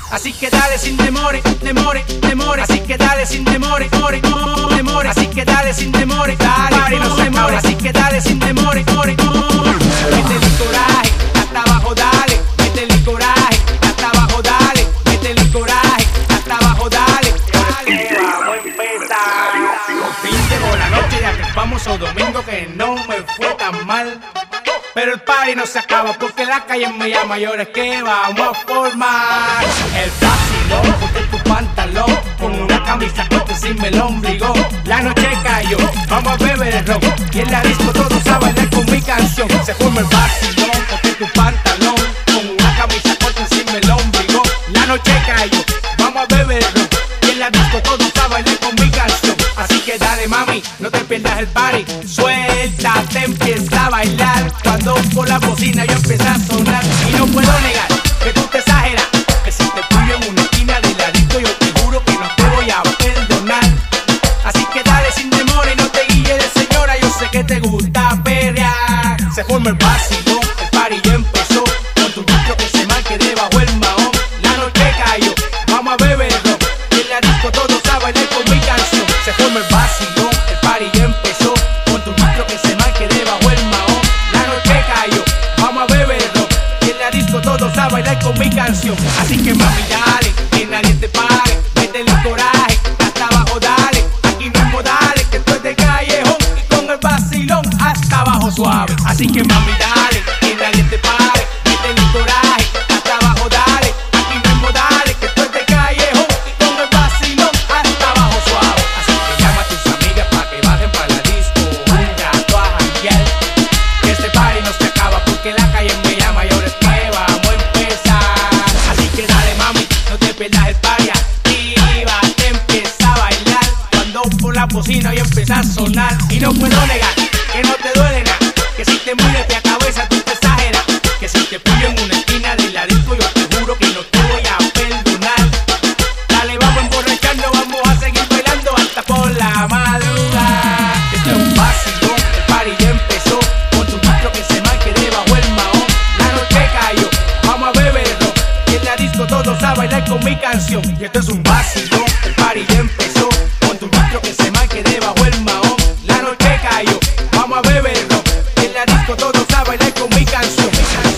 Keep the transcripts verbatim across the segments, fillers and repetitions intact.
Así que dale sin demore, demore, demore. Así que dale sin demore, demore, demore. Así que dale sin demore, dale, no se demore. Así que dale sin demore, demore, demore. Métele coraje, hasta abajo dale. Métele coraje, hasta abajo dale. Métele coraje, hasta abajo dale. Dale, vamos a empezar. Fin de la noche, ya que vamos a domingo que no me fue tan mal. Pero el party no se acaba porque la calle me llama mayor es que vamos a formar el vacilón, ponte tu pantalón con una camisa corta encima el ombligo. La noche cayó, vamos a beber el ron y en la disco todos a bailar con mi canción. Se forma el vacilón, ponte tu pantalón con una camisa corta encima el ombligo. La noche cayó, vamos a beber el ron y en la disco todos a bailar con mi canción. Así que dale mami, no te pierdas el party, suéltate, empieza a bailar. Cuando por la bocina yo empecé a sonar y no puedo negar que tú te exageras, que si te pillo en una esquina de ladito yo te juro que no te voy a perdonar. Así que dale sin demora y no te guíes de señora, yo sé que te gusta perrear. Se forma el vacilón, el party ya empezó, con tu disco que se marque debajo el mahón. La noche cayó, vamos a beber ron y en la disco todos a bailar con mi canción. Se forma el vacilón, el party ya empezó, con tu disco que se marque debajo el mahón. La noche cayó, vamos a beber ron y en la disco todos a bailar con mi canción. Así que mami dale, que nadie te pare, métele coraje, hasta abajo dale. Aquí mismo dale, que esto es de callejón y con el vacilón hasta abajo suave. Así que mami dale, que nadie te pare, métele coraje, hasta abajo dale. Aquí mismo dale, que esto es de callejón y con el vacilón hasta abajo suave. Así que llama a tus amigas pa' que bajen pa' la disco un rato a janguear, que este party no se acaba porque la calle me llama y ahora es que vamos a empezar. Así que dale mami, no te pierdas el party, actívate, empieza a bailar. Cuando por la bocina yo empecé a sonar y no puedo negar que no te duele nada, que si te mueves de cabeza tú te exageras, que si te pillo en una esquina de la disco yo te juro que no te voy a perdonar. Dale, vamos a emborracharnos, vamos a seguir bailando hasta por la madrugada. Este es un vacilón, el party ya empezó, con tu disco que se marque debajo el mahón. La noche cayó, vamos a beber ron y en la disco todos a bailar con mi canción. Y esto es un vacilón, el party ya empezó, con tu disco que se marque debajo el mahón. La noche cayó, vamos a beber ron y en la disco todos a bailar con mi canción.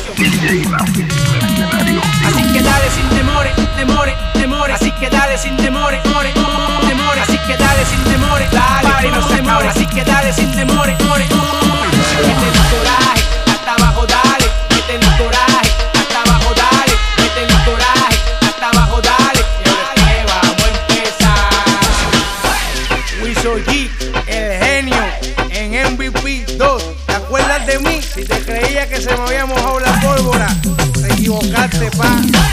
Así que dale sin demore, demore, demore. Así que dale sin demore, demore, demore. Así que dale sin demore, dale, no se demore. Así que dale sin demore, demore, demore. Métele coraje, hasta abajo dale. Métele coraje, hasta abajo dale. Métele coraje, hasta abajo dale. Y ahora es que vamos a empezar. Wiso G, el genio, en M V P dos. ¿Te acuerdas de mí? Si te creía que se me había mojado la pólvora, te equivocaste, pa.